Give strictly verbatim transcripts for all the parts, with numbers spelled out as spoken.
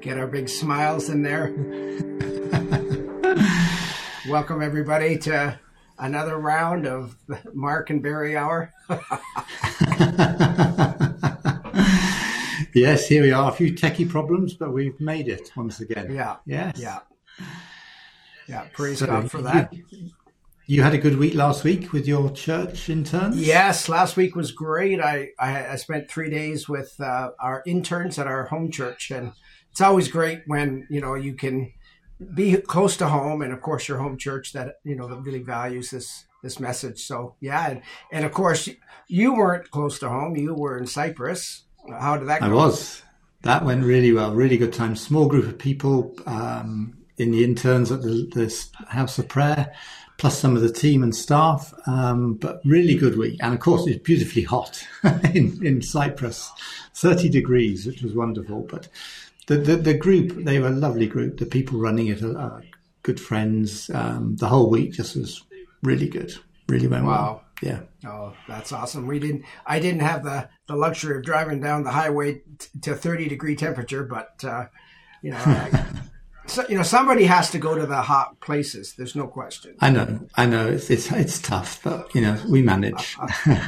Get our big smiles in there. Welcome, everybody, to another round of Mark and Barry Hour. Yes, here we are. A few techie problems, but we've made it once again. Yeah. Yes. Yeah. Yeah. Praise So God for that. You, you had a good week last week with your church interns? Yes, last week was great. I, I, I spent three days with uh, our interns at our home church, and it's always great when, you know, you can be close to home, and of course your home church that, you know, that really values this this message. So yeah, and, and of course you weren't close to home. You were in Cyprus. How did that go? I was. That went really well. Really good time. Small group of people um, in the interns at the, the House of Prayer, plus some of the team and staff. Um, but really good week. And of course, it's beautifully hot in, in Cyprus, thirty degrees, which was wonderful. But the, the, the group, they were a lovely group. The people running it are, are good friends. Um, the whole week just was really good. Really went Wow. well. Yeah. Oh, that's awesome. We didn't, I didn't have the, the luxury of driving down the highway t- to thirty degree temperature, but, uh, you know, I, so, you know, somebody has to go to the hot places. There's no question. I know, I know it's, it's, it's tough, but you know, we manage.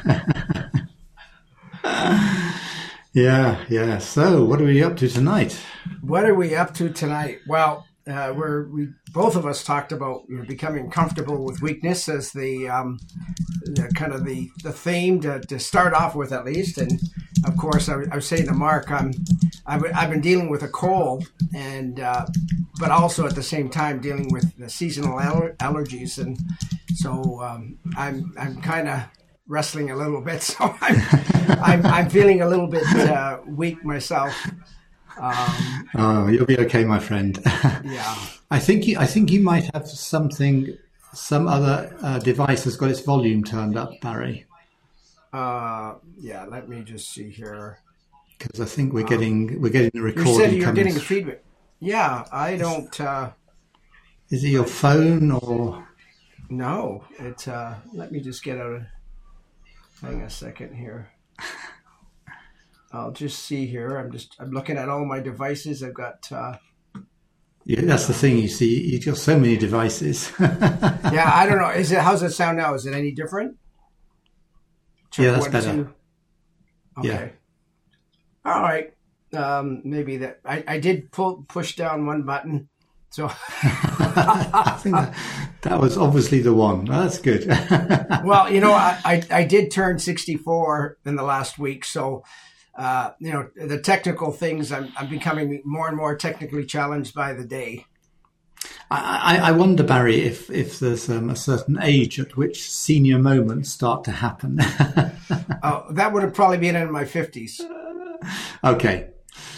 yeah. Yeah. So what are we up to tonight? What are we up to tonight? Well, Uh, we're, we both of us talked about, you know, becoming comfortable with weakness as the, um, the kind of the, the theme to, to start off with, at least. And of course, I, I was saying to Mark, I'm, I've, I've been dealing with a cold, and uh, but also at the same time dealing with the seasonal aller- allergies, and so um, I'm I'm kind of wrestling a little bit. So I'm I'm, I'm feeling a little bit uh, weak myself. Um, oh, you'll be okay, my friend. Yeah, I think you, I think you might have something. Some other uh, device has got its volume turned up, Barry. Uh, yeah. Let me just see here. Because I think we're getting we're getting the recording. You said you're coming getting through. feedback. Yeah, I don't. Uh, Is it your phone or? no, it's. Uh, let me just get out of. Hang a second here. I'll just see here. I'm just. I'm looking at all my devices. I've got. Uh, Yeah, that's the thing. You see, you've got so many devices. yeah, I don't know. Is it? How's it sound now? Is it any different? Check Yeah, that's one, better. two. Okay. Yeah. All right. Um, maybe that. I, I did pull push down one button, so. I think that, that was obviously the one. That's good. Well, you know, I, I I did turn sixty-four in the last week, so. Uh, you know, the technical things, I'm, I'm becoming more and more technically challenged by the day. I, I wonder, Barry, if, if there's um, a certain age at which senior moments start to happen. Oh, that would have probably been in my fifties. Okay.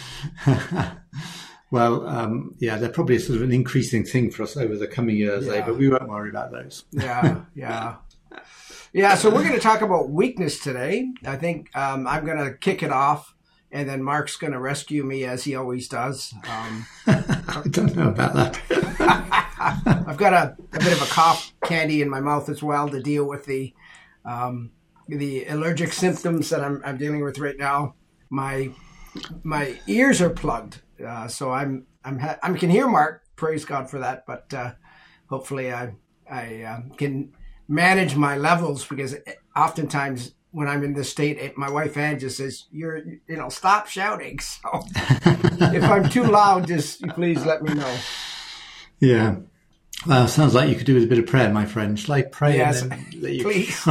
Well, um, yeah, they're probably sort of an increasing thing for us over the coming years, Yeah. eh? But we won't worry about those. Yeah, yeah. Yeah, so we're going to talk about weakness today. I think um, I'm going to kick it off, and then Mark's going to rescue me as he always does. Um, I don't know about that. I've got a, a bit of a cough candy in my mouth as well to deal with the um, the allergic symptoms that I'm, I'm dealing with right now. My my ears are plugged, uh, so I'm I'm ha- I can hear Mark. Praise God for that. But uh, hopefully I I um, can manage my levels, because oftentimes when I'm in this state, it, my wife Anne just says, "You're you know stop shouting." So if I'm too loud, just please let me know. Yeah. Well, sounds like you could do with a bit of prayer, my friend. Shall I pray? Yes, and then let you please.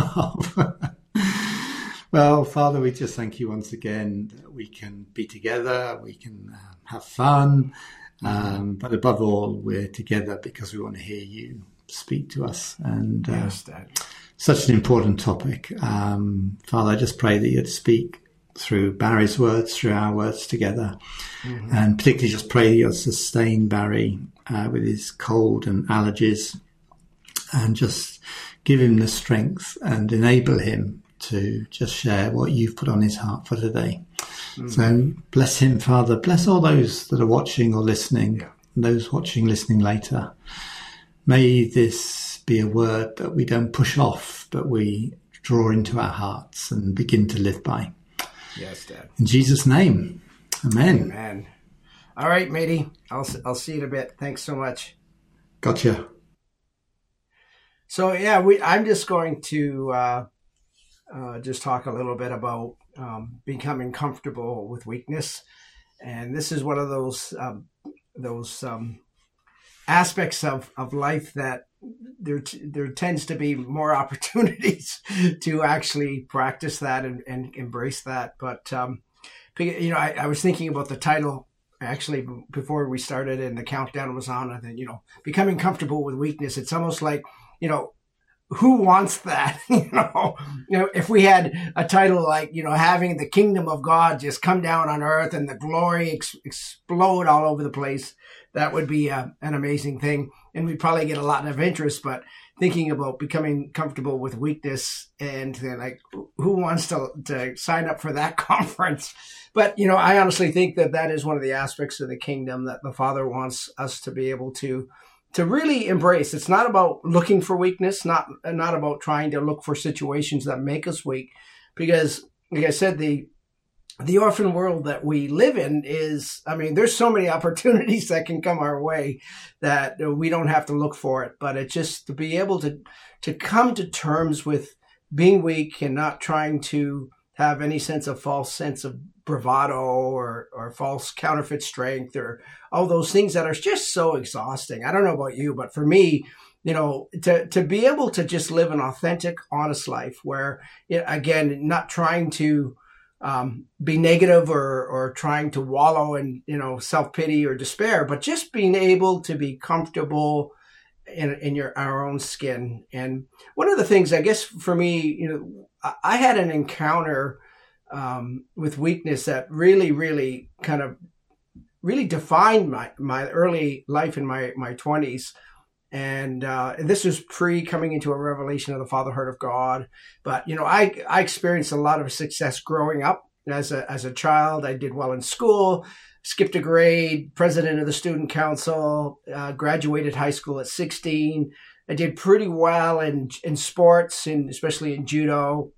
Well, Father, we just thank you once again that we can be together, we can uh, have fun, um, but above all, we're together because we want to hear you speak to us. And uh, Yes, Dad. such an important topic. Um, Father, I just pray that you'd speak through Barry's words, through our words together. Mm-hmm. And particularly just pray that you'll sustain Barry uh, with his cold and allergies, and just give him the strength and enable him to just share what you've put on his heart for today. Mm-hmm. So bless him, Father. Bless all those that are watching or listening, yeah. and those watching, listening later. May this be a word that we don't push off, but we draw into our hearts and begin to live by. Yes, Dad. In Jesus' name, amen. Amen. All right, matey. I'll I'll see you in a bit. Thanks so much. Gotcha. So yeah, we. I'm just going to uh, uh, just talk a little bit about um, becoming comfortable with weakness, and this is one of those um, those um, aspects of, of life that there there tends to be more opportunities to actually practice that and, and embrace that. But um, you know, I, I was thinking about the title. Actually, before we started and the countdown was on, I think, you know, becoming comfortable with weakness. It's almost like, you know, who wants that? you know, you know, if we had a title like, you know, having the kingdom of God just come down on earth and the glory ex- explode all over the place, that would be uh, an amazing thing. And we'd probably get a lot of interest, but thinking about becoming comfortable with weakness and then like, who wants to, to sign up for that conference? But, you know, I honestly think that that is one of the aspects of the kingdom that the Father wants us to be able to to really embrace. It's not about looking for weakness, not not about trying to look for situations that make us weak. Because, like I said, the the orphan world that we live in is, I mean, there's so many opportunities that can come our way that we don't have to look for it. But it's just to be able to to come to terms with being weak and not trying to have any sense of false sense of bravado or, or false counterfeit strength or all those things that are just so exhausting. I don't know about you, but for me, you know, to, to be able to just live an authentic, honest life where, you know, again, not trying to um, be negative or, or trying to wallow in, you know, self-pity or despair, but just being able to be comfortable in, in your, our own skin. And one of the things, I guess, for me, you know, I had an encounter um, with weakness that really, really kind of really defined my, my early life in my, my twenties. And, uh, and this was pre coming into a revelation of the fatherhood of God. But, you know, I, I experienced a lot of success growing up as a, as a child. I did well in school, skipped a grade, president of the student council, uh, graduated high school at sixteen. I did pretty well in, in sports, and especially in judo,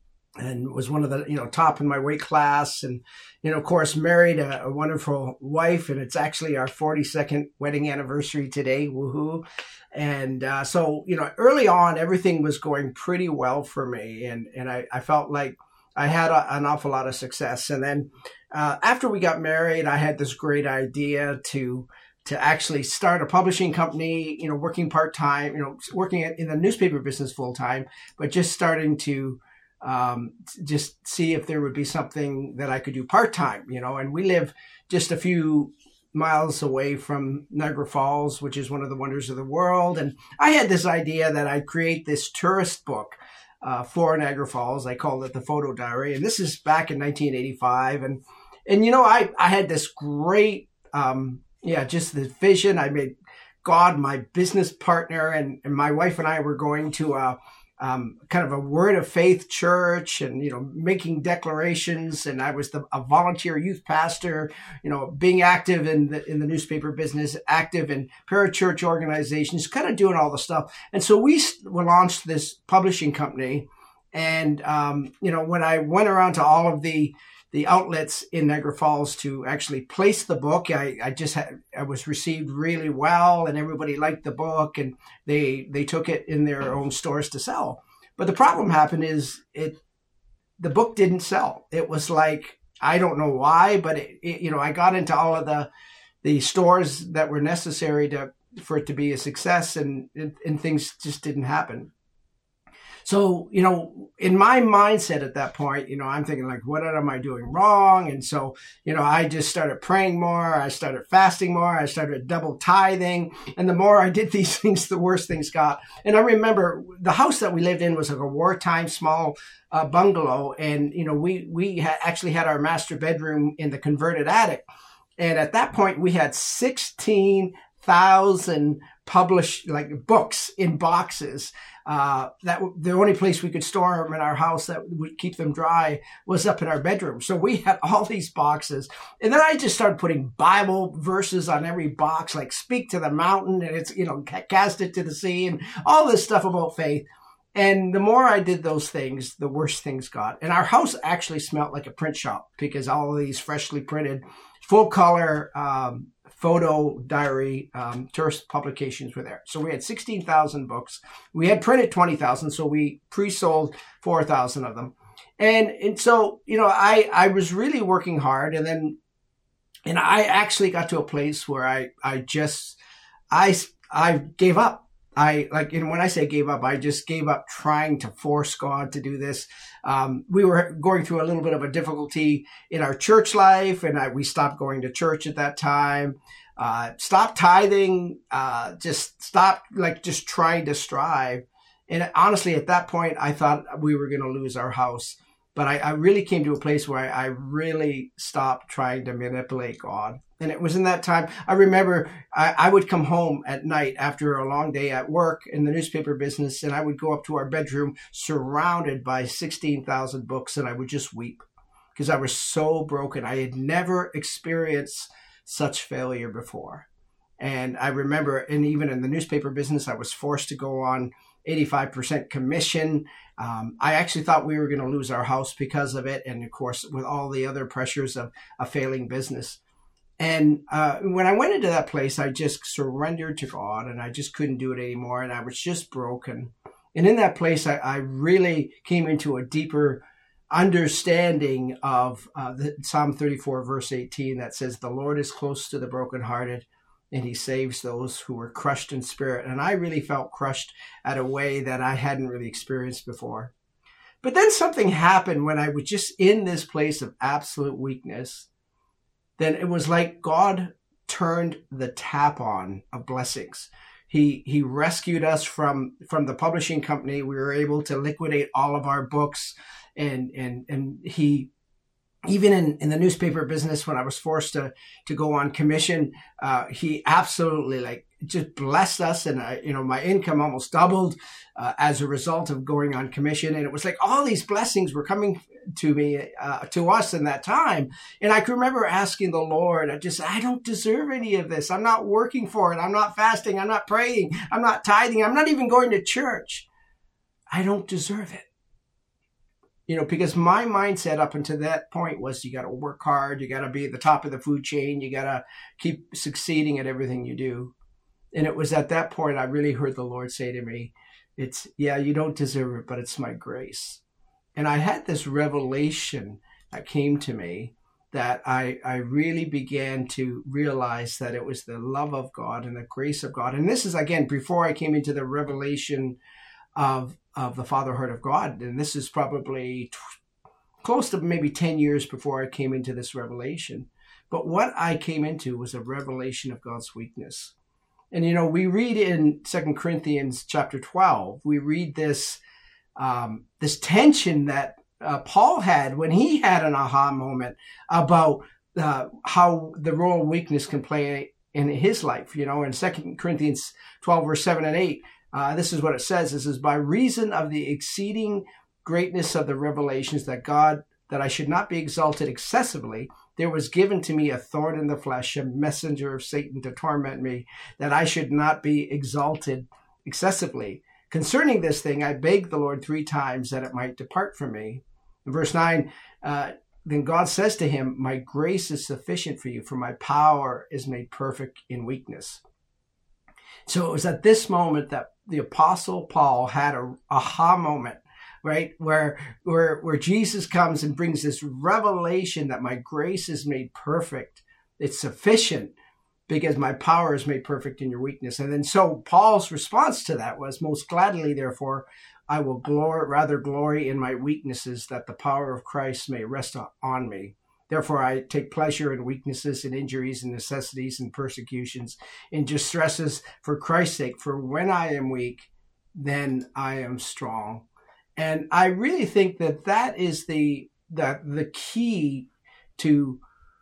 and was one of the, you know, top in my weight class. And, you know, of course, married a, a wonderful wife, and it's actually our forty-second wedding anniversary today. Woohoo. And uh, so, you know, early on, everything was going pretty well for me. And, and I, I felt like I had a, an awful lot of success. And then uh, after we got married, I had this great idea to to actually start a publishing company, you know, working part-time, you know, working in the newspaper business full-time, but just starting to um, just see if there would be something that I could do part-time, you know. And we live just a few miles away from Niagara Falls, which is one of the wonders of the world. And I had this idea that I'd create this tourist book uh, for Niagara Falls. I called it the Photo Diary. And this is back in nineteen eighty-five. And, and you know, I, I had this great, um, yeah, just the vision. I made God my business partner, and, and my wife and I were going to a um, kind of a word of faith church, and, you know, making declarations. And I was the, a volunteer youth pastor, you know, being active in the in the newspaper business, active in parachurch organizations, kind of doing all the stuff. And so we, we launched this publishing company. And um, you know, when I went around to all of the the outlets in Niagara Falls to actually place the book, I, I just had, I was received really well, and everybody liked the book, and they, they took it in their own stores to sell. But the problem happened is it, the book didn't sell. It was like, I don't know why, but it, it, you know, I got into all of the, the stores that were necessary to, for it to be a success, and, and, and things just didn't happen. So, you know, in my mindset at that point, you know, I'm thinking like, what am I doing wrong? And so, you know, I just started praying more. I started fasting more. I started double tithing. And the more I did these things, the worse things got. And I remember the house that we lived in was like a wartime small uh, bungalow. And, you know, we, we ha- actually had our master bedroom in the converted attic. And at that point, we had sixteen thousand published like books in boxes. Uh, that the only place we could store them in our house that would keep them dry was up in our bedroom. So we had all these boxes. And then I just started putting Bible verses on every box, like speak to the mountain and it's, you know, cast it to the sea and all this stuff about faith. And the more I did those things, the worse things got. And our house actually smelled like a print shop because all of these freshly printed, full color um, photo diary um, tourist publications were there. So we had sixteen thousand books. We had printed twenty thousand, so we pre-sold four thousand of them. And and so, you know, I, I was really working hard. And then, and I actually got to a place where I, I just, I, I gave up. I like, and when I say gave up, I just gave up trying to force God to do this. Um, we were going through a little bit of a difficulty in our church life, and I, we stopped going to church at that time, uh, stopped tithing, uh, just stopped like just trying to strive. And honestly, at that point, I thought we were going to lose our house. But I, I really came to a place where I, I really stopped trying to manipulate God. And it was in that time, I remember I, I would come home at night after a long day at work in the newspaper business, and I would go up to our bedroom surrounded by sixteen thousand books, and I would just weep because I was so broken. I had never experienced such failure before. And I remember, and even in the newspaper business, I was forced to go on eighty-five percent commission. Um, I actually thought we were going to lose our house because of it. And of course, with all the other pressures of a failing business. And uh, when I went into that place, I just surrendered to God, and I just couldn't do it anymore. And I was just broken. And in that place, I, I really came into a deeper understanding of uh, the Psalm thirty-four, verse eighteen, that says, "The Lord is close to the brokenhearted, and he saves those who were crushed in spirit." And I really felt crushed at a way that I hadn't really experienced before. But then something happened when I was just in this place of absolute weakness. Then it was like God turned the tap on of blessings. He he rescued us from, from the publishing company. We were able to liquidate all of our books. And and and he, even in, in the newspaper business, when I was forced to, to go on commission, uh, he absolutely like just blessed us. And, I, you know, my income almost doubled uh, as a result of going on commission. And it was like all these blessings were coming to me, uh, to us in that time. And I can remember asking the Lord, I just, I don't deserve any of this. I'm not working for it. I'm not fasting. I'm not praying. I'm not tithing. I'm not even going to church. I don't deserve it. You know, because my mindset up until that point was you got to work hard. You got to be at the top of the food chain. You got to keep succeeding at everything you do. And it was at that point I really heard the Lord say to me, it's, yeah, you don't deserve it, but it's my grace. And I had this revelation that came to me that I, I really began to realize that it was the love of God and the grace of God. And this is, again, before I came into the revelation of of the fatherhood of God. And this is probably t- close to maybe ten years before I came into this revelation. But what I came into was a revelation of God's weakness. And, you know, we read in Second Corinthians chapter twelve, we read this, um, this tension that uh, Paul had when he had an aha moment about uh, how the role of weakness can play in his life. You know, in Second Corinthians twelve, verse seven and eight, Uh, this is what it says. This is by reason of the exceeding greatness of the revelations that God, that I should not be exalted excessively, there was given to me a thorn in the flesh, a messenger of Satan to torment me, that I should not be exalted excessively. Concerning this thing, I begged the Lord three times that it might depart from me. In verse nine, uh, then God says to him, my grace is sufficient for you, for my power is made perfect in weakness. So it was at this moment that the Apostle Paul had a aha moment, right? Where, where, where Jesus comes and brings this revelation that my grace is made perfect. It's sufficient because my power is made perfect in your weakness. And then so Paul's response to that was, most gladly, therefore, I will glory, rather glory in my weaknesses, that the power of Christ may rest on me. Therefore, I take pleasure in weaknesses and injuries and necessities and persecutions and distresses for Christ's sake. For when I am weak, then I am strong. And I really think that that is the, the, the key to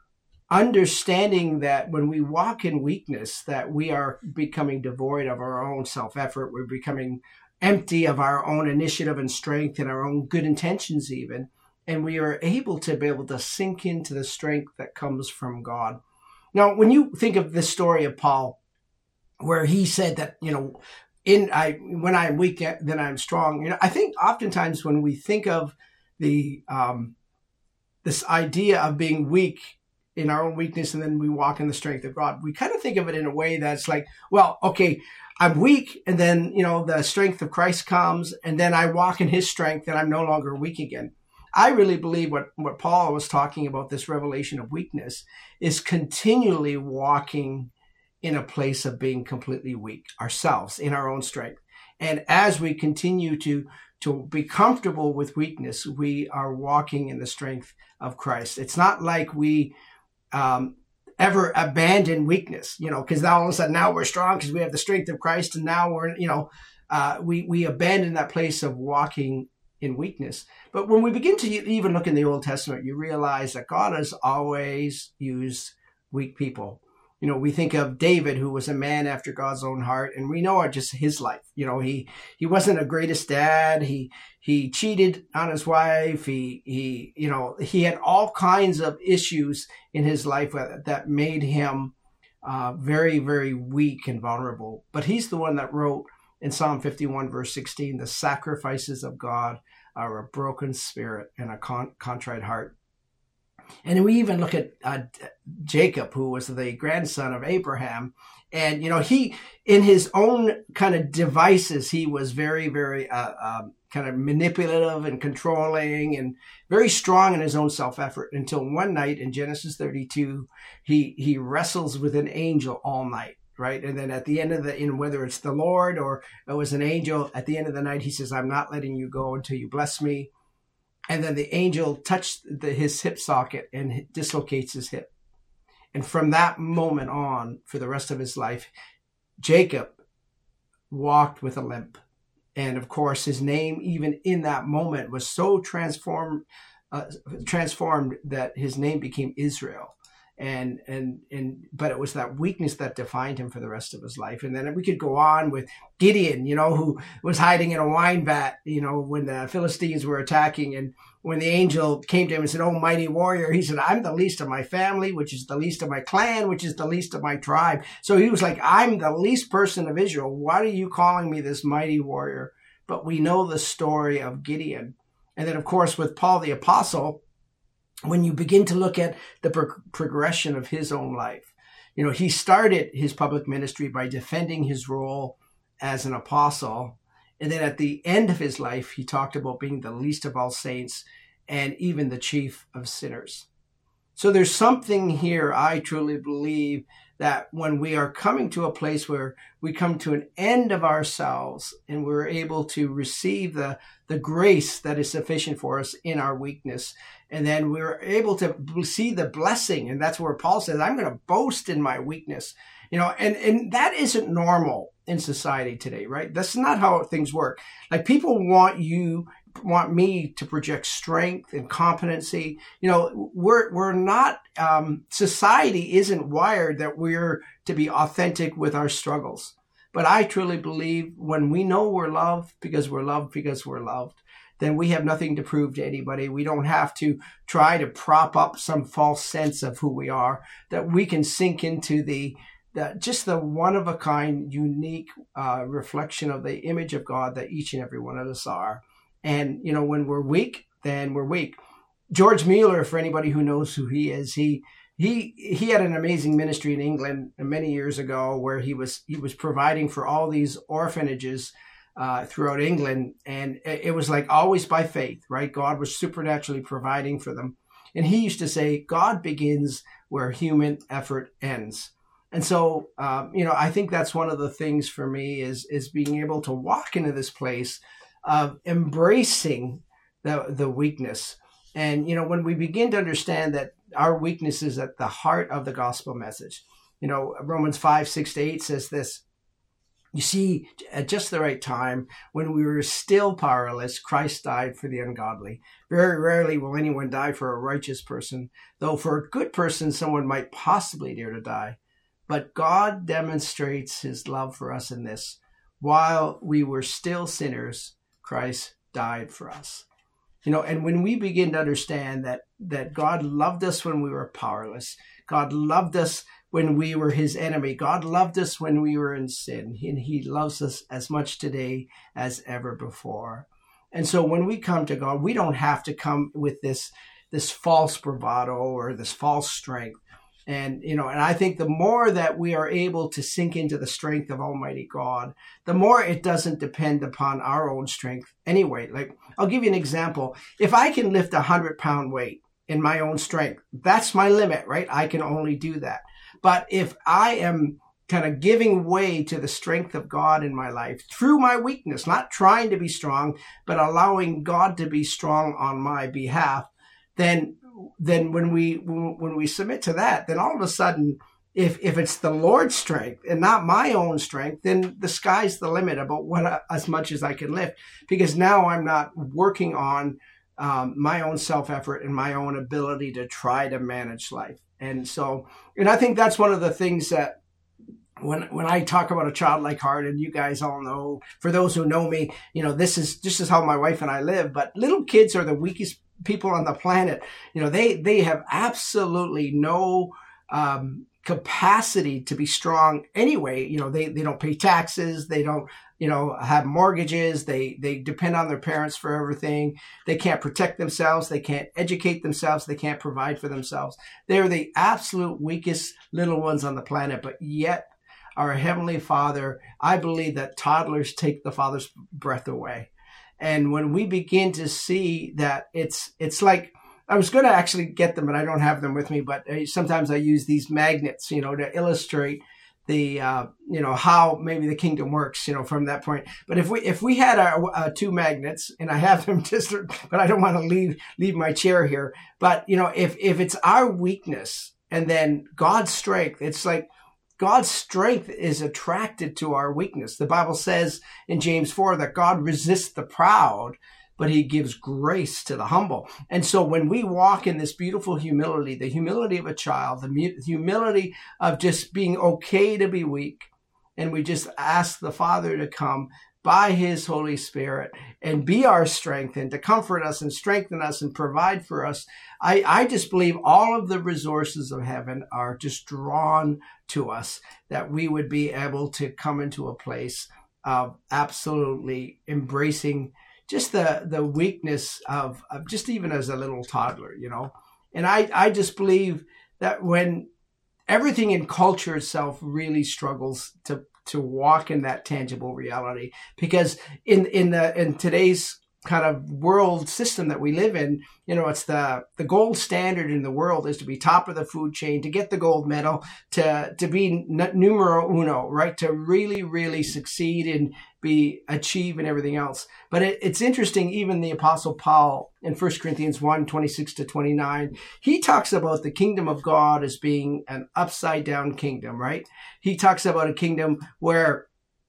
understanding that when we walk in weakness, that we are becoming devoid of our own self-effort. We're becoming empty of our own initiative and strength and our own good intentions even. And we are able to be able to sink into the strength that comes from God. Now, when you think of this story of Paul, where he said that, you know, in I when I'm weak, then I'm strong. You know, I think oftentimes when we think of the um, this idea of being weak in our own weakness, and then we walk in the strength of God, we kind of think of it in a way that's like, well, okay, I'm weak, and then, you know, the strength of Christ comes, and then I walk in his strength, and I'm no longer weak again. I really believe what, what Paul was talking about, this revelation of weakness, is continually walking in a place of being completely weak ourselves in our own strength. And as we continue to, to be comfortable with weakness, we are walking in the strength of Christ. It's not like we um, ever abandon weakness, you know, because now all of a sudden now we're strong because we have the strength of Christ, and now we're, you know, uh, we, we abandon that place of walking in weakness. But when we begin to even look in the Old Testament, you realize that God has always used weak people. You know, we think of David, who was a man after God's own heart, and we know just his life. You know, he he wasn't the greatest dad. He he cheated on his wife. He he you know he had all kinds of issues in his life that made him uh, very very weak and vulnerable. But he's the one that wrote in Psalm fifty-one verse sixteen, "The sacrifices of God are a broken spirit and a con- contrite heart." And we even look at uh, Jacob, who was the grandson of Abraham. And, you know, he, in his own kind of devices, he was very, very uh, um, kind of manipulative and controlling and very strong in his own self-effort, until one night in Genesis thirty-two, he, he wrestles with an angel all night, right? And then at the end of the, in whether it's the Lord or it was an angel, at the end of the night, he says, "I'm not letting you go until you bless me." And then the angel touched the, his hip socket and dislocates his hip. And from that moment on, for the rest of his life, Jacob walked with a limp. And of course, his name, even in that moment, was so transformed, uh, transformed that his name became Israel. And, and, and, but it was that weakness that defined him for the rest of his life. And then we could go on with Gideon, you know, who was hiding in a wine vat, you know, when the Philistines were attacking. And when the angel came to him and said, "Oh, mighty warrior," he said, "I'm the least of my family, which is the least of my clan, which is the least of my tribe." So he was like, "I'm the least person of Israel. Why are you calling me this mighty warrior?" But we know the story of Gideon. And then, of course, with Paul the Apostle, when you begin to look at the pro- progression of his own life, you know, he started his public ministry by defending his role as an apostle. And then at the end of his life, he talked about being the least of all saints and even the chief of sinners. So there's something here, I truly believe, that when we are coming to a place where we come to an end of ourselves and we're able to receive the, the grace that is sufficient for us in our weakness, and then we're able to see the blessing. And that's where Paul says, "I'm going to boast in my weakness." You know, and, and that isn't normal in society today, right? That's not how things work. Like, people want you, want me to project strength and competency. You know, we're, we're not, um, society isn't wired that we're to be authentic with our struggles. But I truly believe when we know we're loved because we're loved because we're loved, then we have nothing to prove to anybody. We don't have to try to prop up some false sense of who we are, that we can sink into the, the just the one-of-a-kind, unique uh, reflection of the image of God that each and every one of us are. And, you know, when we're weak, then we're weak. George Mueller, for anybody who knows who he is, he he he had an amazing ministry in England many years ago where he was he was providing for all these orphanages uh, throughout England. And it was like always by faith, right? God was supernaturally providing for them. And he used to say, God begins where human effort ends. And so, um, you know, I think that's one of the things for me is, is being able to walk into this place of embracing the, the weakness. And, you know, when we begin to understand that our weakness is at the heart of the gospel message, you know, Romans five, six to eight says this: "You see, at just the right time, when we were still powerless, Christ died for the ungodly. Very rarely will anyone die for a righteous person, though for a good person, someone might possibly dare to die. But God demonstrates his love for us in this: while we were still sinners, Christ died for us." You know, and when we begin to understand that that God loved us when we were powerless, God loved us when we were his enemy. God loved us when we were in sin, and he loves us as much today as ever before. And so when we come to God, we don't have to come with this, this false bravado or this false strength. And, you know, and I think the more that we are able to sink into the strength of Almighty God, the more it doesn't depend upon our own strength anyway. Like, I'll give you an example. If I can lift a hundred pound weight in my own strength, that's my limit, right? I can only do that. But if I am kind of giving way to the strength of God in my life through my weakness, not trying to be strong, but allowing God to be strong on my behalf, then then when we when we submit to that, then all of a sudden, if if it's the Lord's strength and not my own strength, then the sky's the limit about what as much as I can lift, because now I'm not working on um, my own self-effort and my own ability to try to manage life. And so, and I think that's one of the things that when when I talk about a childlike heart, and you guys all know, for those who know me, you know, this is this is how my wife and I live. But little kids are the weakest people on the planet. You know, they they have absolutely no um, capacity to be strong anyway. You know, they they don't pay taxes, they don't, you know, have mortgages, they they depend on their parents for everything. They can't protect themselves, they can't educate themselves, they can't provide for themselves. They're the absolute weakest little ones on the planet. But yet our Heavenly Father, I believe that toddlers take the Father's breath away. And when we begin to see that, it's it's like, I was going to actually get them, but I don't have them with me. But sometimes I use these magnets, you know, to illustrate the, uh, you know, how maybe the kingdom works, you know, from that point. But if we if we had our uh, two magnets, and I have them just, but I don't want to leave leave my chair here. But, you know, if if it's our weakness and then God's strength, it's like, God's strength is attracted to our weakness. The Bible says in James four that God resists the proud, but he gives grace to the humble. And so when we walk in this beautiful humility, the humility of a child, the humility of just being okay to be weak, and we just ask the Father to come by his Holy Spirit and be our strength and to comfort us and strengthen us and provide for us, I, I just believe all of the resources of heaven are just drawn to us, that we would be able to come into a place of absolutely embracing just the, the weakness of, of just even as a little toddler, you know. And I, I just believe that when everything in culture itself really struggles to to walk in that tangible reality, because in in the in today's kind of world system that we live in, you know, it's the the gold standard in the world is to be top of the food chain, to get the gold medal, to to be numero uno, right? To really, really succeed and be achieve and everything else. But it, it's interesting, even the Apostle Paul in First Corinthians one, twenty-six to twenty-nine, he talks about the kingdom of God as being an upside down kingdom, right? He talks about a kingdom where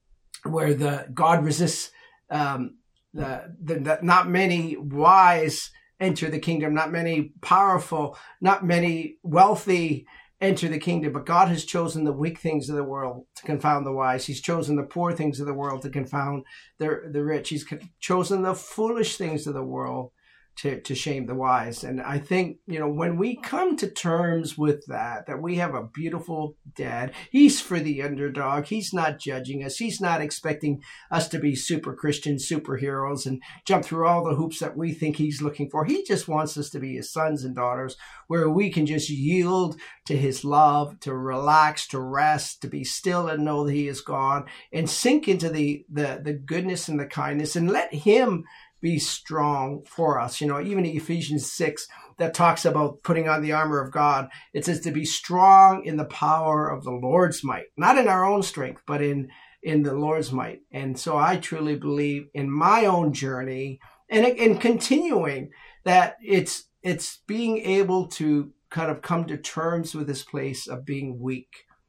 where the God resists um The, the, the, not many wise enter the kingdom, not many powerful, not many wealthy enter the kingdom, but God has chosen the weak things of the world to confound the wise. He's chosen the poor things of the world to confound the, the rich. He's chosen the foolish things of the world to, to shame the wise. And I think, you know, when we come to terms with that, that we have a beautiful dad, he's for the underdog. He's not judging us. He's not expecting us to be super Christian superheroes and jump through all the hoops that we think he's looking for. He just wants us to be his sons and daughters, where we can just yield to his love, to relax, to rest, to be still and know that he is God, and sink into the, the, the goodness and the kindness, and let him be strong for us. You know, even in Ephesians six, that talks about putting on the armor of God, it says to be strong in the power of the Lord's might, not in our own strength, but in, in the Lord's might. And so I truly believe in my own journey and, and continuing that it's, it's being able to kind of come to terms with this place of being weak.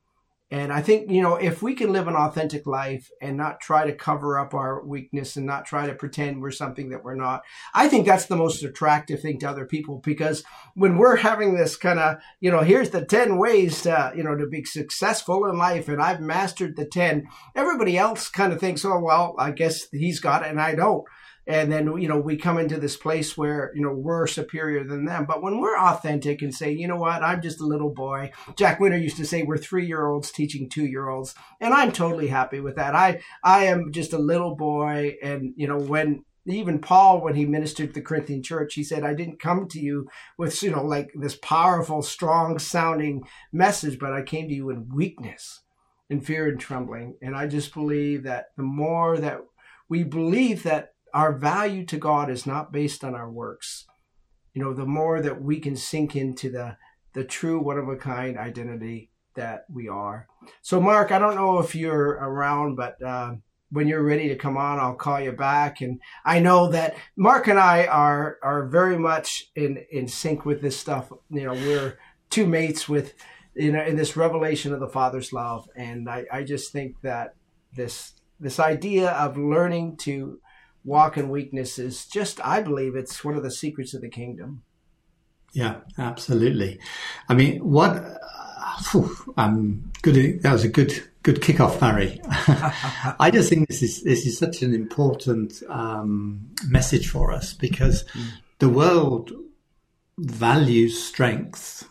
And I think, you know, if we can live an authentic life and not try to cover up our weakness and not try to pretend we're something that we're not, I think that's the most attractive thing to other people. Because when we're having this kind of, you know, here's the ten ways to, you know, to be successful in life, and I've mastered the ten, everybody else kind of thinks, oh, well, I guess he's got it and I don't. And then, you know, we come into this place where, you know, we're superior than them. But when we're authentic and say, you know what, I'm just a little boy. Jack Winter used to say we're three-year-olds teaching two-year-olds. And I'm totally happy with that. I, I am just a little boy. And, you know, when even Paul, when he ministered to the Corinthian church, he said, I didn't come to you with, you know, like this powerful, strong sounding message, but I came to you in weakness, in fear and trembling. And I just believe that the more that we believe that our value to God is not based on our works, you know, the more that we can sink into the, the true one-of-a-kind identity that we are. So, Mark, I don't know if you're around, but uh, when you're ready to come on, I'll call you back. And I know that Mark and I are are very much in, in sync with this stuff. You know, we're two mates with, you know, in this revelation of the Father's love. And I, I just think that this this idea of learning to walk in weakness is just, I believe it's one of the secrets of the kingdom. Yeah, absolutely. I mean, what, uh, whew, um, good. That was a good, good kickoff, Barry. I just think this is, this is such an important, um, message for us, because mm. the world values strength.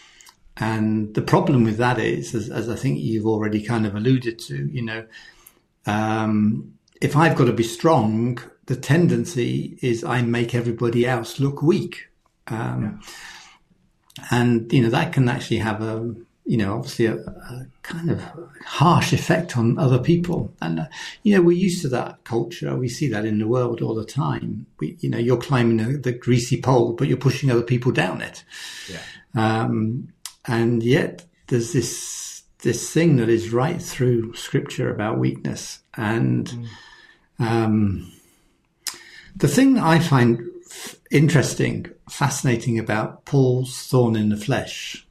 And the problem with that is, as, as I think you've already kind of alluded to, you know, um, if I've got to be strong, the tendency is I make everybody else look weak. Um, yeah. And, you know, that can actually have a, you know, obviously a, a kind of harsh effect on other people. And, uh, you know, we're used to that culture. We see that in the world all the time. We, you know, you're climbing the, the greasy pole, but you're pushing other people down it. Yeah. Um, and yet there's this, this thing that is right through Scripture about weakness. And, mm. Um, the thing I find f- interesting, fascinating about Paul's thorn in the flesh,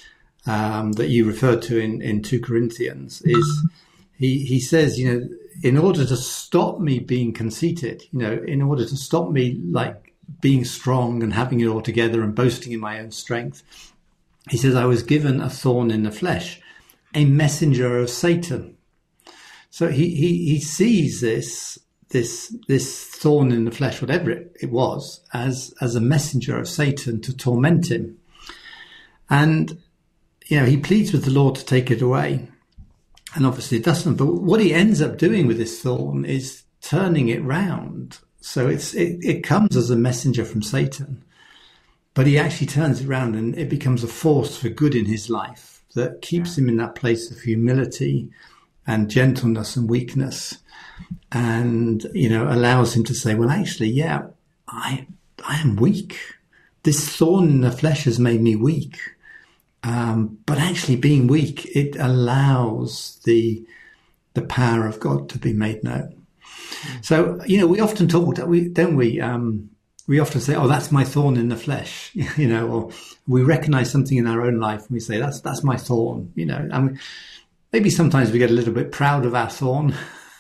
um, that you referred to in, in two Corinthians is he, he says, you know, in order to stop me being conceited, you know, in order to stop me like being strong and having it all together and boasting in my own strength, he says, I was given a thorn in the flesh, a messenger of Satan. So he, he, he sees this, this, this thorn in the flesh, whatever it, it was, as, as a messenger of Satan to torment him. And, you know, he pleads with the Lord to take it away. And obviously it doesn't. But what he ends up doing with this thorn is turning it round. So it's, it, it comes as a messenger from Satan, but he actually turns it around and it becomes a force for good in his life that keeps him in that place of humility and gentleness and weakness, and, you know, allows him to say, well, actually, yeah, I I am weak. This thorn in the flesh has made me weak. Um, but actually being weak, it allows the the power of God to be made known. Mm. So, you know, we often talk, don't we, don't we, um, we often say, oh, that's my thorn in the flesh, you know, or we recognize something in our own life and we say, that's that's my thorn, you know, and we, maybe sometimes we get a little bit proud of our thorn,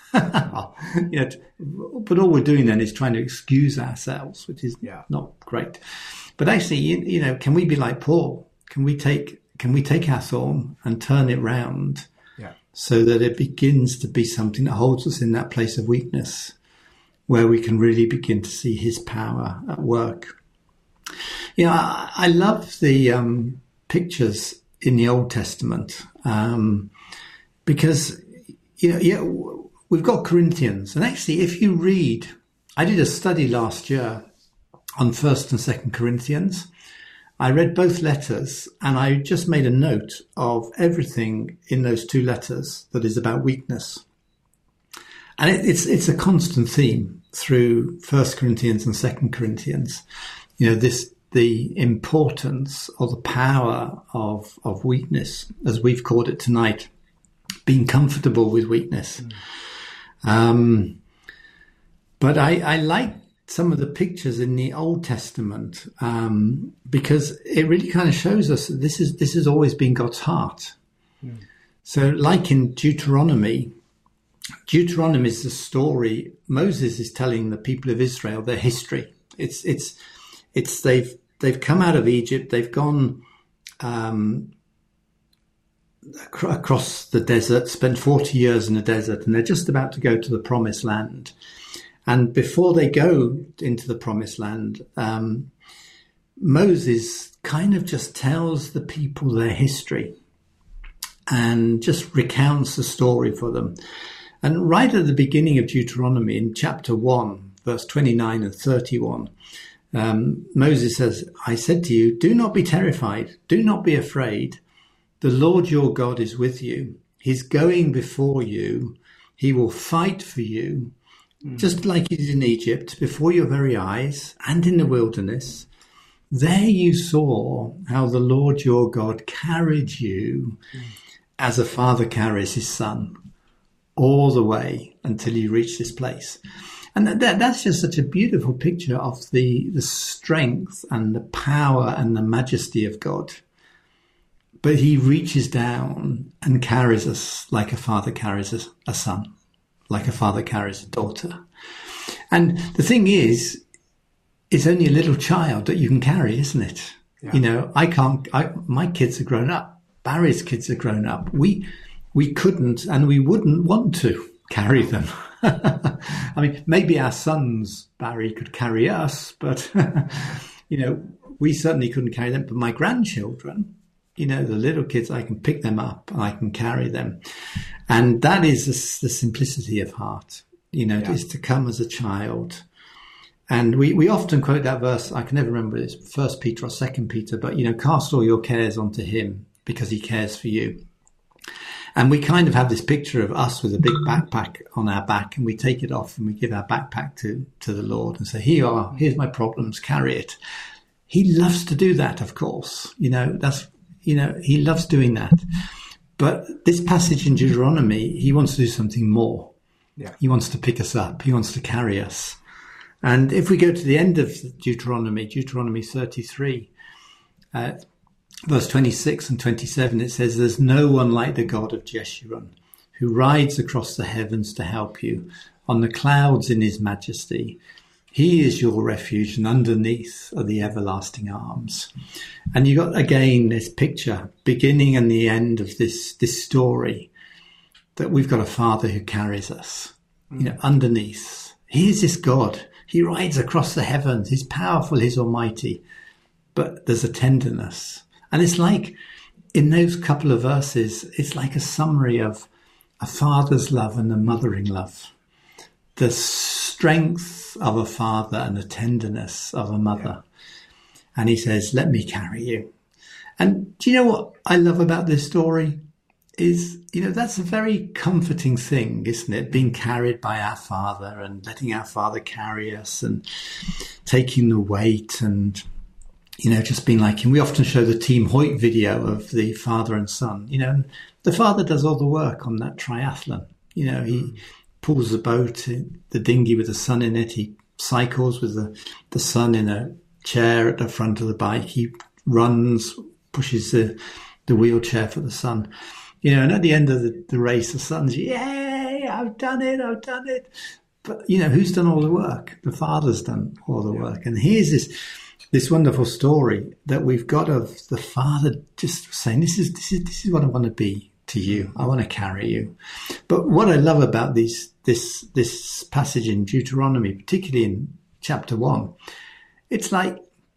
you know, but all we're doing then is trying to excuse ourselves, which is yeah. not great. But actually, you, you know, can we be like Paul? Can we take can we take our thorn and turn it round yeah. so that it begins to be something that holds us in that place of weakness, where we can really begin to see his power at work? You know, I, I love the um, pictures in the Old Testament. Um, Because, you know, yeah, we've got Corinthians. And actually, if you read, I did a study last year on First and Second Corinthians. I read both letters and I just made a note of everything in those two letters that is about weakness. And it, it's it's a constant theme through First Corinthians and Second Corinthians. You know, this the importance or the power of of weakness, as we've called it tonight. Being comfortable with weakness. Mm. Um, but I, I like some of the pictures in the Old Testament um, because it really kind of shows us that this is this has always been God's heart. Mm. So like in Deuteronomy, Deuteronomy is the story Moses is telling the people of Israel their history. It's it's it's they've they've come out of Egypt, they've gone um, across the desert, spent forty years in the desert, and they're just about to go to the promised land. And before they go into the promised land, um, Moses kind of just tells the people their history and just recounts the story for them. And right at the beginning of Deuteronomy, in chapter one, verse twenty-nine and thirty-one, um, Moses says, I said to you, do not be terrified, do not be afraid. The Lord your God is with you. He's going before you. He will fight for you, mm. just like he did in Egypt, before your very eyes and in the wilderness. There you saw how the Lord your God carried you mm. as a father carries his son all the way until you reach this place. And that, that's just such a beautiful picture of the, the strength and the power and the majesty of God. But he reaches down and carries us like a father carries a, a son, like a father carries a daughter. And the thing is, it's only a little child that you can carry, isn't it? Yeah. You know, I can't, I, my kids are grown up. Barry's kids are grown up. We, we couldn't and we wouldn't want to carry them. I mean, maybe our sons, Barry, could carry us, but, you know, we certainly couldn't carry them. But my grandchildren, you know, the little kids, I can pick them up and I can carry them. And that is the, the simplicity of heart, you know, yeah. is to come as a child. And we, we often quote that verse, I can never remember if it's First Peter or Second Peter, but, you know, cast all your cares onto him because he cares for you. And we kind of have this picture of us with a big backpack on our back, and we take it off and we give our backpack to, to the Lord and say, here you are, here's my problems, carry it. He loves to do that, of course. You know, that's, you know, he loves doing that. But this passage in Deuteronomy, he wants to do something more. Yeah. He wants to pick us up. He wants to carry us. And if we go to the end of Deuteronomy, Deuteronomy thirty-three, uh, verse twenty-six and twenty-seven, it says, there's no one like the God of Jeshurun, who rides across the heavens to help you, on the clouds in his majesty. He is your refuge, and underneath are the everlasting arms. And you got, again, this picture, beginning and the end of this, this story, that we've got a Father who carries us, mm. you know, underneath. He is this God. He rides across the heavens. He's powerful. He's almighty. But there's a tenderness. And it's like, in those couple of verses, it's like a summary of a father's love and a mothering love. The strength of a father and the tenderness of a mother. Yeah. And he says, let me carry you. And do you know what I love about this story? Is, you know, that's a very comforting thing, isn't it? Being carried by our Father and letting our Father carry us and taking the weight and, you know, just being like him. We often show the Team Hoyt video of the father and son, you know, and the father does all the work on that triathlon. You know, he pulls the boat, the dinghy with the son in it. He cycles with the, the son in a chair at the front of the bike. He runs, pushes the, the wheelchair for the son. You know, and at the end of the, the race, the son's, yay, I've done it, I've done it. But, you know, who's done all the work? The father's done all the work. And here's this this wonderful story that we've got of the father just saying, this is this is this is what I want to be to you. I want to carry you. But what I love about these this this passage in Deuteronomy, particularly in chapter one, it's like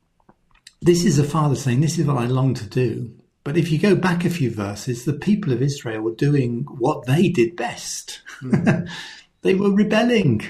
this is a father saying, this is what I long to do. But if you go back a few verses, the people of Israel were doing what they did best. Mm. They were rebelling.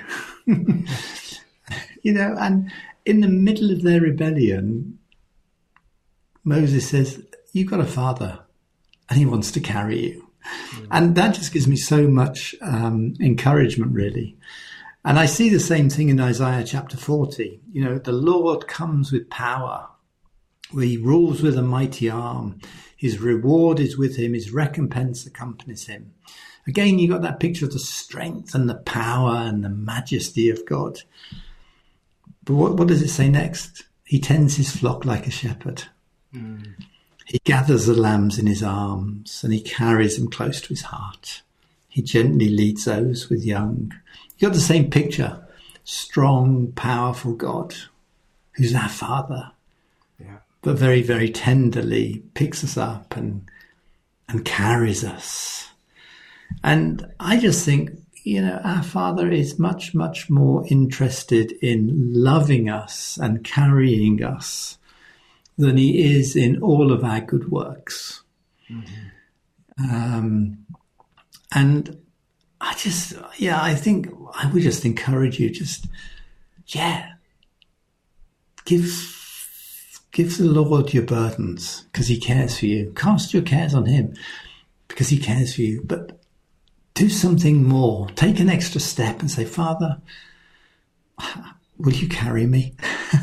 You know, and in the middle of their rebellion, Moses says, you've got a father and he wants to carry you. Mm. And that just gives me so much um, encouragement, really. And I see the same thing in Isaiah chapter forty. You know, the Lord comes with power. He rules with a mighty arm. His reward is with him. His recompense accompanies him. Again, you got that picture of the strength and the power and the majesty of God. But what, what does it say next? He tends his flock like a shepherd. Mm. He gathers the lambs in his arms and he carries them close to his heart. He gently leads those with young. You got the same picture. Strong, powerful God who's our Father. Yeah. But very, very tenderly picks us up and and carries us. And I just think, you know, our Father is much, much more interested in loving us and carrying us than he is in all of our good works. Mm-hmm. Um, and I just, yeah, I think I would just encourage you, just, yeah, give, give the Lord your burdens because he cares for you. Cast your cares on him because he cares for you. But do something more. Take an extra step and say, Father, will you carry me?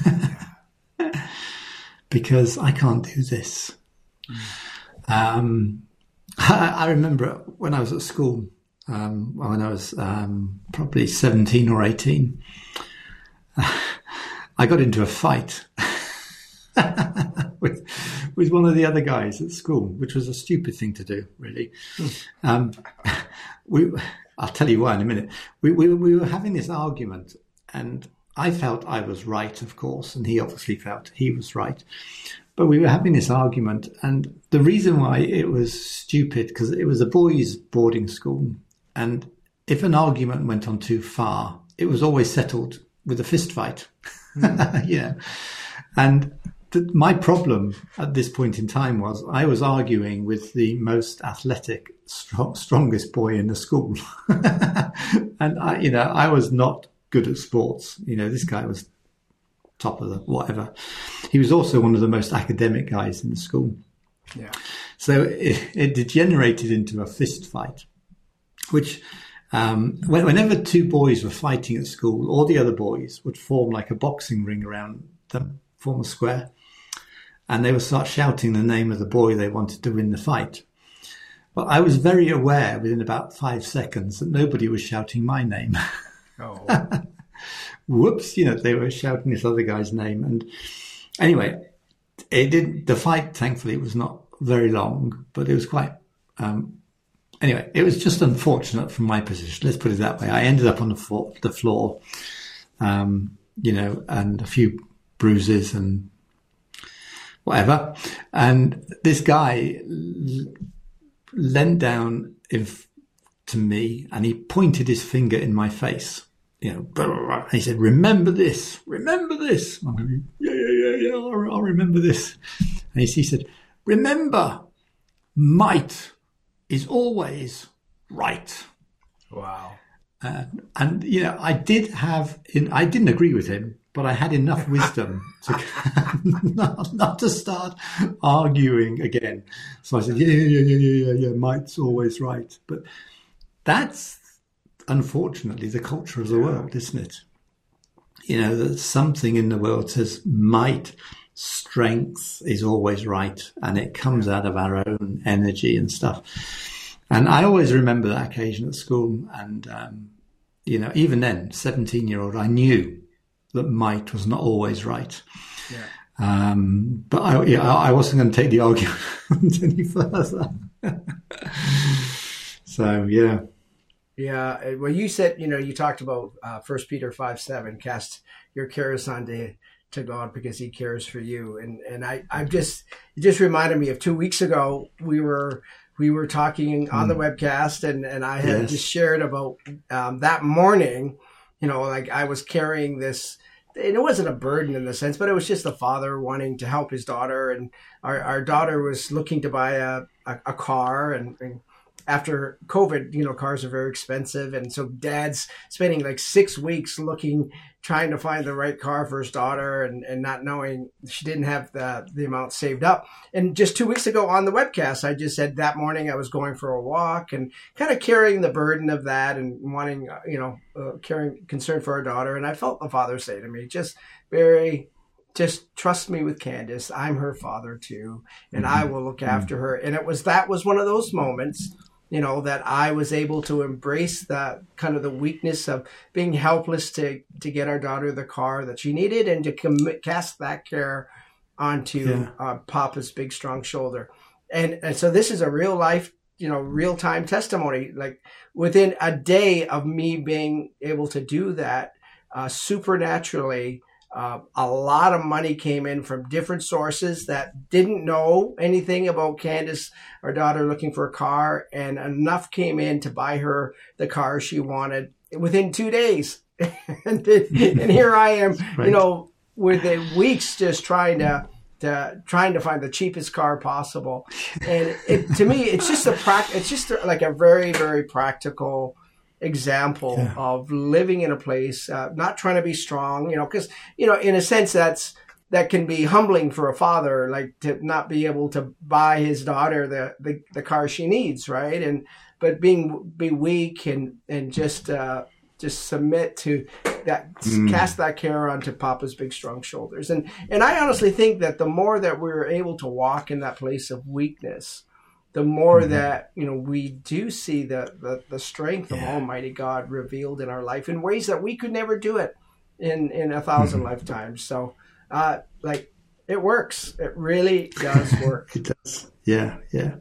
Because I can't do this. Mm. Um, I, I remember when I was at school, um, when I was um, probably seventeen or eighteen, I got into a fight with, with one of the other guys at school, which was a stupid thing to do, really. Mm. Um, we, I'll tell you why in a minute. We, we, we were having this argument, and I felt I was right, of course, and he obviously felt he was right. But we were having this argument, and the reason why it was stupid, because it was a boys' boarding school, and if an argument went on too far, it was always settled with a fist fight. Mm. Yeah. And th- my problem at this point in time was I was arguing with the most athletic, stro- strongest boy in the school. And I, you know, I was not good at sports. You know, this guy was top of the whatever. He was also one of the most academic guys in the school. Yeah. So it, it degenerated into a fist fight, which um, whenever two boys were fighting at school, all the other boys would form like a boxing ring around them, form a square, and they would start shouting the name of the boy they wanted to win the fight. Well, I was very aware within about five seconds that nobody was shouting my name. Oh. Whoops, you know, they were shouting this other guy's name. And anyway, it did, the fight, thankfully, was not very long, but it was quite, um, anyway, it was just unfortunate from my position. Let's put it that way. I ended up on the floor, the floor um, you know, and a few bruises and whatever. And this guy l- leant down if, to me, and he pointed his finger in my face. You know, blah, blah, blah. And he said, remember this, remember this. I'm going, yeah, yeah, yeah, yeah, I'll, I'll remember this. And he, he said, remember, might is always right. Wow. Uh, and, you know, I did have, in, I didn't agree with him, but I had enough wisdom to not, not to start arguing again. So I said, yeah, yeah, yeah, yeah, yeah, yeah, might's always right. But that's, unfortunately, the culture of the world, isn't it? You know, that something in the world says might, strength is always right, and it comes out of our own energy and stuff. And I always remember that occasion at school, and, um, you know, even then, seventeen-year-old, I knew that might was not always right. Yeah. Um, but I, yeah, I wasn't going to take the argument any further. So, yeah. Yeah, well, you said, you know, you talked about uh, First Peter five seven, cast your cares onto to God because he cares for you. And and I, I just, it just reminded me of two weeks ago, we were we were talking on mm. the webcast, and, and I had yes. just shared about um, that morning, you know, like I was carrying this, and it wasn't a burden in the sense, but it was just a father wanting to help his daughter. And our, our daughter was looking to buy a, a, a car, and, and after COVID, you know, cars are very expensive. And so dad's spending like six weeks looking, trying to find the right car for his daughter, and, and not knowing she didn't have the, the amount saved up. And just two weeks ago on the webcast, I just said that morning I was going for a walk and kind of carrying the burden of that and wanting, you know, uh, carrying concern for our daughter. And I felt the Father say to me, just very, just trust me with Candace. I'm her father too, and mm-hmm. I will look after her. And it was, that was one of those moments, you know, that I was able to embrace the kind of the weakness of being helpless to, to get our daughter the car that she needed, and to commit, cast that care onto yeah. uh, Papa's big, strong shoulder. And, and so this is a real life, you know, real time testimony. Like within a day of me being able to do that, uh, supernaturally, Uh, a lot of money came in from different sources that didn't know anything about Candace, our daughter, looking for a car, and enough came in to buy her the car she wanted within two days. and, and here I am, right. you know, with the weeks just trying to, to trying to find the cheapest car possible. And it, to me, it's just a prac- It's just like a very, very practical example yeah. of living in a place, uh, not trying to be strong, you know, because, you know, in a sense, that's that can be humbling for a father, like to not be able to buy his daughter the, the, the car she needs, right? And but being be weak and and just uh, just submit to that, mm. cast that care onto Papa's big strong shoulders. And and I honestly think that the more that we're able to walk in that place of weakness, the more mm-hmm. that, you know, we do see the, the, the strength yeah. of Almighty God revealed in our life in ways that we could never do it in, in a thousand mm-hmm. lifetimes. So, uh, like, it works. It really does work. It does. Yeah, yeah.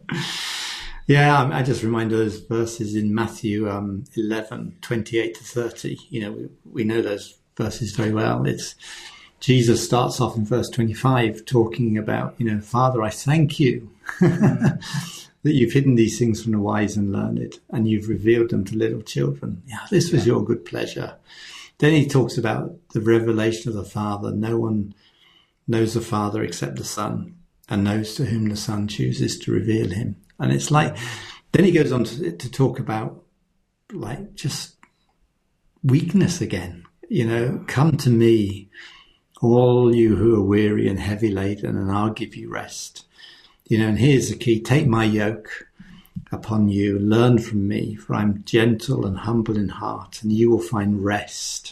Yeah, I just remind those verses in Matthew um, eleven, twenty-eight to thirty. You know, we, we know those verses very well. It's Jesus starts off in verse twenty-five talking about, you know, Father, I thank you that you've hidden these things from the wise and learned, and you've revealed them to little children. Yeah, this was your good pleasure. Then he talks about the revelation of the Father. No one knows the Father except the Son, and knows to whom the Son chooses to reveal him. And it's like, then he goes on to, to talk about, like, just weakness again. You know, come to me, all you who are weary and heavy laden, and I'll give you rest. You know, and here's the key. Take my yoke upon you, learn from me, for I'm gentle and humble in heart, and you will find rest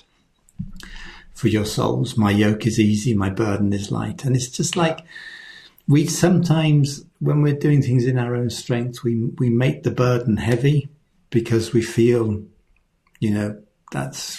for your souls. My yoke is easy, my burden is light. And it's just like, we sometimes, when we're doing things in our own strength, we we make the burden heavy because we feel, you know, that's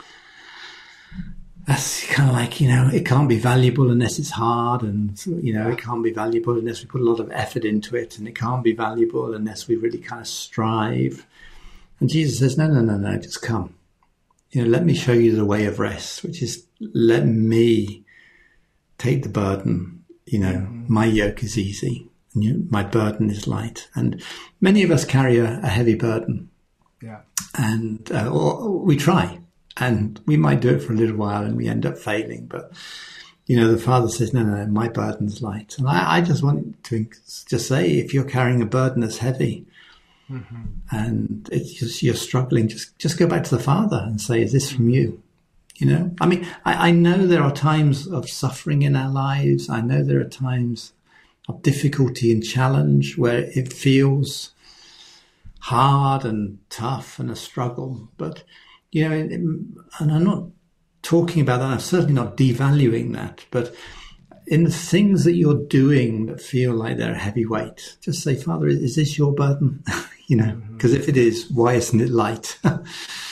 That's kind of like, you know, it can't be valuable unless it's hard, and, you know, it can't be valuable unless we put a lot of effort into it, and it can't be valuable unless we really kind of strive. And Jesus says, no, no, no, no, just come. You know, let me show you the way of rest, which is let me take the burden. You know, mm-hmm. my yoke is easy and you, my burden is light. And many of us carry a, a heavy burden. Yeah. And uh, or, or we try. And we might do it for a little while and we end up failing. But, you know, the Father says, no, no, no, my burden's light. And I, I just want to just say, if you're carrying a burden that's heavy mm-hmm. and it's just, you're struggling, just, just go back to the Father and say, is this from you? You know, I mean, I, I know there are times of suffering in our lives. I know there are times of difficulty and challenge where it feels hard and tough and a struggle. But, you know, and I'm not talking about that. I'm certainly not devaluing that. But in the things that you're doing that feel like they're a heavy weight, just say, Father, is this your burden? You know, because mm-hmm. if it is, why isn't it light? mm.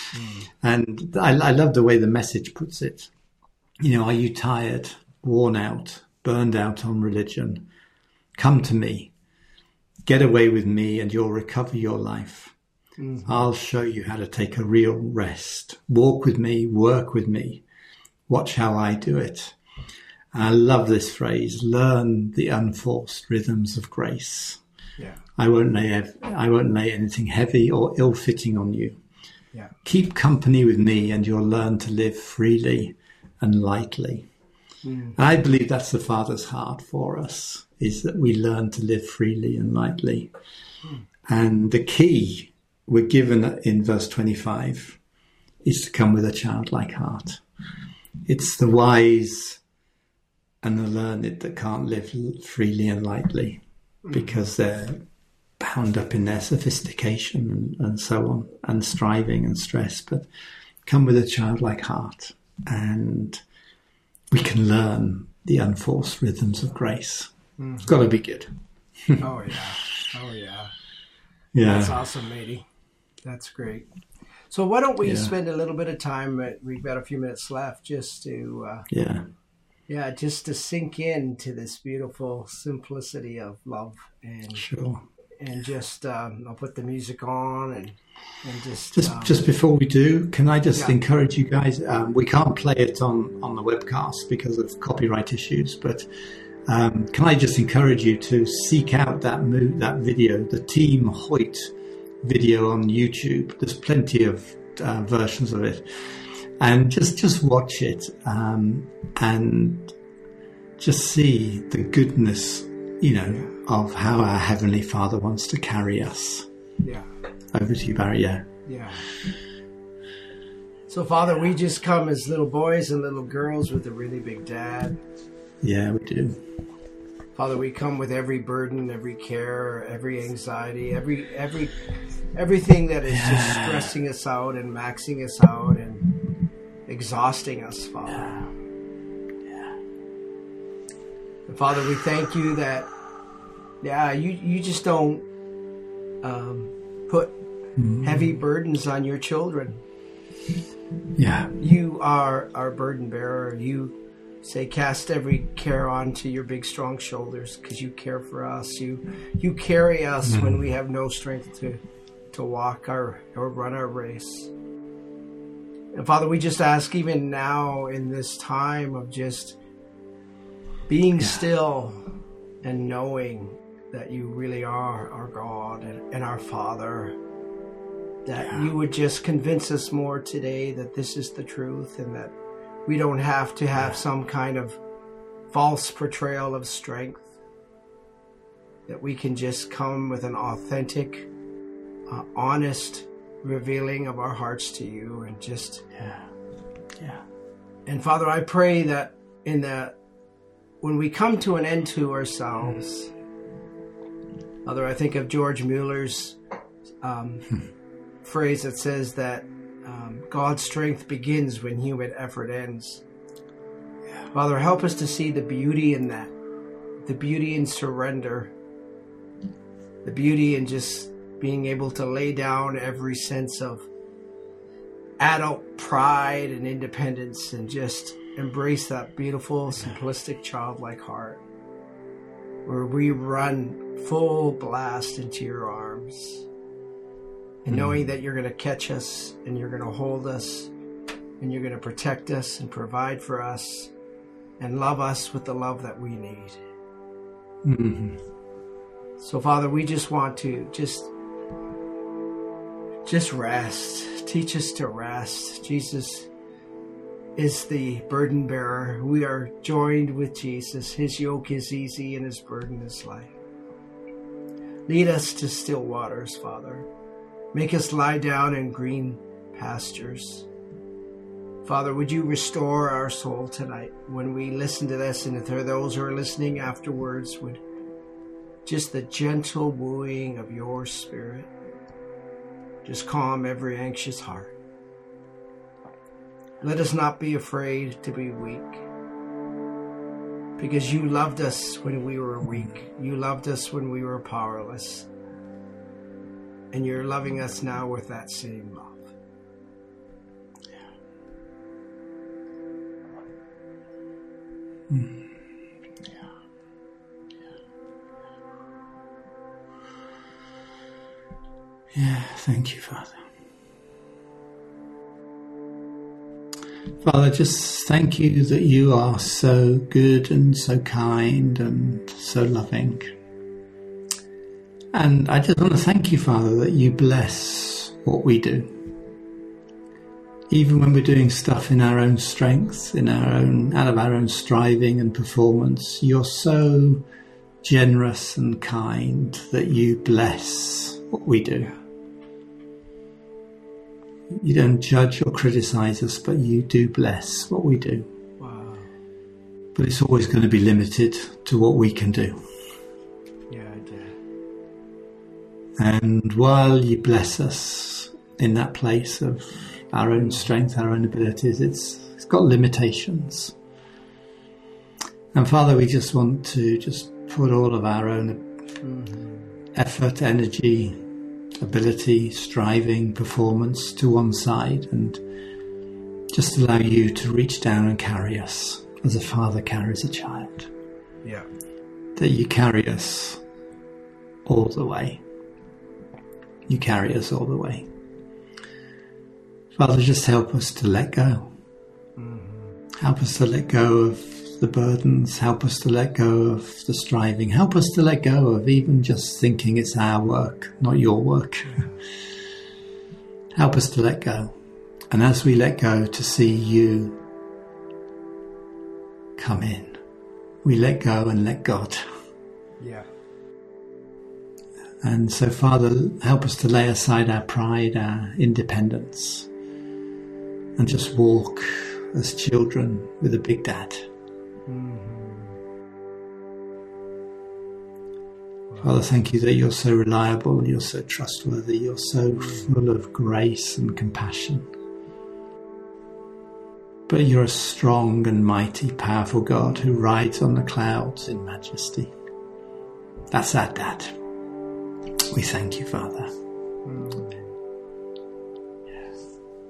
And I, I love the way the Message puts it. You know, are you tired, worn out, burned out on religion? Come to me. Get away with me and you'll recover your life. Mm-hmm. I'll show you how to take a real rest. Walk with me, work with me. Watch how I do it. And I love this phrase, learn the unforced rhythms of grace. Yeah. I won't lay I won't lay anything heavy or ill-fitting on you. Yeah. Keep company with me and you'll learn to live freely and lightly. Mm. And I believe that's the Father's heart for us, is that we learn to live freely and lightly. Mm. And the key we're given in verse twenty-five is to come with a childlike heart. It's the wise and the learned that can't live freely and lightly because they're bound up in their sophistication and, and so on, and striving and stress. But come with a childlike heart and we can learn the unforced rhythms of grace. Mm-hmm. It's got to be good. Oh, yeah. Oh, yeah. Yeah. That's awesome, matey. That's great. So why don't we yeah. spend a little bit of time, we've got a few minutes left, just to, uh, yeah, yeah, just to sink into this beautiful simplicity of love and sure. and just um, I'll put the music on and and just just um, just before we do, can I just yeah. encourage you guys? Um, we can't play it on on the webcast because of copyright issues, but um, can I just encourage you to seek out that mo- that video, the Team Hoyt video on YouTube. There's plenty of uh, versions of it, and just just watch it um, and just see the goodness, you know, of how our Heavenly Father wants to carry us. Yeah. Over to you, Barry. Yeah. Yeah. So, Father, we just come as little boys and little girls with a really big dad. Yeah, we do. Father, we come with every burden, every care, every anxiety, every every everything that is yeah. just stressing us out and maxing us out and exhausting us, Father. Yeah. Yeah. And Father, we thank you that, yeah, you, you just don't um, put mm. heavy burdens on your children. Yeah. You are our burden bearer. You say, cast every care onto your big, strong shoulders because you care for us. You you carry us mm. when we have no strength to, to walk our or run our race. And Father, we just ask even now in this time of just being yeah. still and knowing that you really are our God and, and our Father, that yeah. you would just convince us more today that this is the truth and that we don't have to have some kind of false portrayal of strength, that we can just come with an authentic, uh, honest revealing of our hearts to you and just... Yeah, yeah. And Father, I pray that in the when we come to an end to ourselves, mm. Father, I think of George Mueller's um, phrase that says that Um, God's strength begins when human effort ends. Yeah. Father, help us to see the beauty in that, the beauty in surrender, the beauty in just being able to lay down every sense of adult pride and independence and just embrace that beautiful, simplistic, childlike heart where we run full blast into your arms. And knowing that you're going to catch us and you're going to hold us and you're going to protect us and provide for us and love us with the love that we need. Mm-hmm. So, Father, we just want to just, just rest. Teach us to rest. Jesus is the burden bearer. We are joined with Jesus. His yoke is easy and his burden is light. Lead us to still waters, Father. Make us lie down in green pastures. Father, would you restore our soul tonight when we listen to this, and if there are those who are listening afterwards, would just the gentle wooing of your Spirit just calm every anxious heart. Let us not be afraid to be weak, because you loved us when we were weak. You loved us when we were powerless. And you're loving us now with that same love. Yeah. Mm. Yeah. Yeah. Yeah. Thank you, Father. Father, just thank you that you are so good and so kind and so loving. And I just want to thank you, Father, that you bless what we do. Even when we're doing stuff in our own strength, in our own, out of our own striving and performance, you're so generous and kind that you bless what we do. You don't judge or criticize us, but you do bless what we do. Wow. But it's always going to be limited to what we can do. And while you bless us in that place of our own strength, our own abilities, it's it's got limitations. And Father, we just want to just put all of our own mm-hmm. effort, energy, ability, striving, performance to one side and just allow you to reach down and carry us as a father carries a child. Yeah. That you carry us all the way. you carry us all the way. Father, just help us to let go. Mm-hmm. Help us to let go of the burdens. Help us to let go of the striving. Help us to let go of even just thinking it's our work, not your work. Help us to let go. And as we let go, to see you come in. We let go and let God. Yeah. And so, Father, help us to lay aside our pride, our independence, and just walk as children with a big dad. Mm-hmm. Wow. Father, thank you that you're so reliable, you're so trustworthy, you're so full of grace and compassion. But you're a strong and mighty, powerful God who rides on the clouds in majesty. That's our dad. We thank you, Father. Mm. Yes.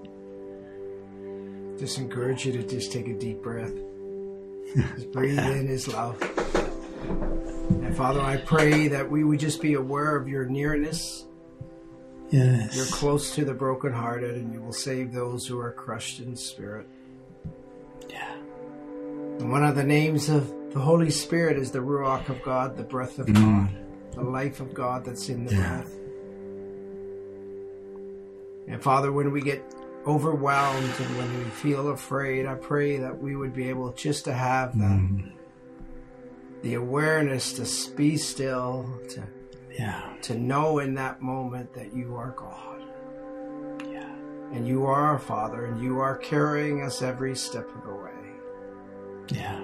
Just encourage you to just take a deep breath. Just breathe yeah. in his love. And Father, I pray that we would just be aware of your nearness. Yes. You're close to the brokenhearted, and you will save those who are crushed in spirit. Yeah. And one of the names of the Holy Spirit is the Ruach of God, the breath of mm. God. The life of God that's in the yeah. breath. And Father, when we get overwhelmed and when we feel afraid, I pray that we would be able just to have that, mm. the awareness to be still, to, yeah. to know in that moment that you are God. Yeah. And you are our Father, and you are carrying us every step of the way. Yeah.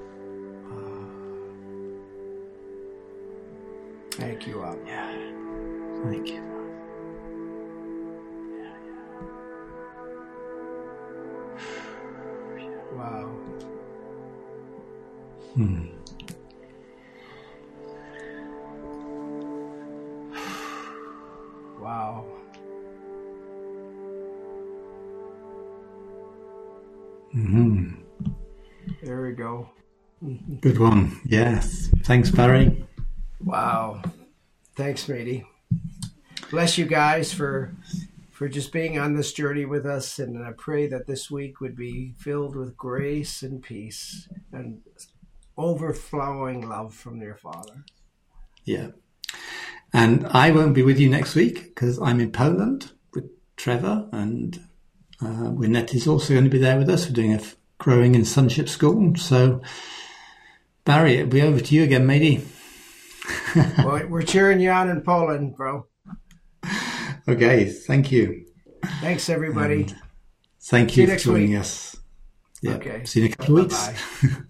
Thank you, Abba. Yeah. Thank you. Yeah, yeah. Wow. Hmm. Wow. Mm-hmm. There we go. Good one. Yes. Thanks, Barry. Wow. Thanks, matey. Bless you guys for for just being on this journey with us. And I pray that this week would be filled with grace and peace and overflowing love from your Father. Yeah. And I won't be with you next week because I'm in Poland with Trevor, and uh, Wynette is also going to be there with us. We're doing a Growing in Sonship School. So, Barry, it'll be over to you again, matey. Well, we're cheering you on in Poland, bro. Okay, thank you. Thanks, everybody. And thank See you you for joining week. us. Yeah. Okay. See you in a couple of weeks. Bye-bye.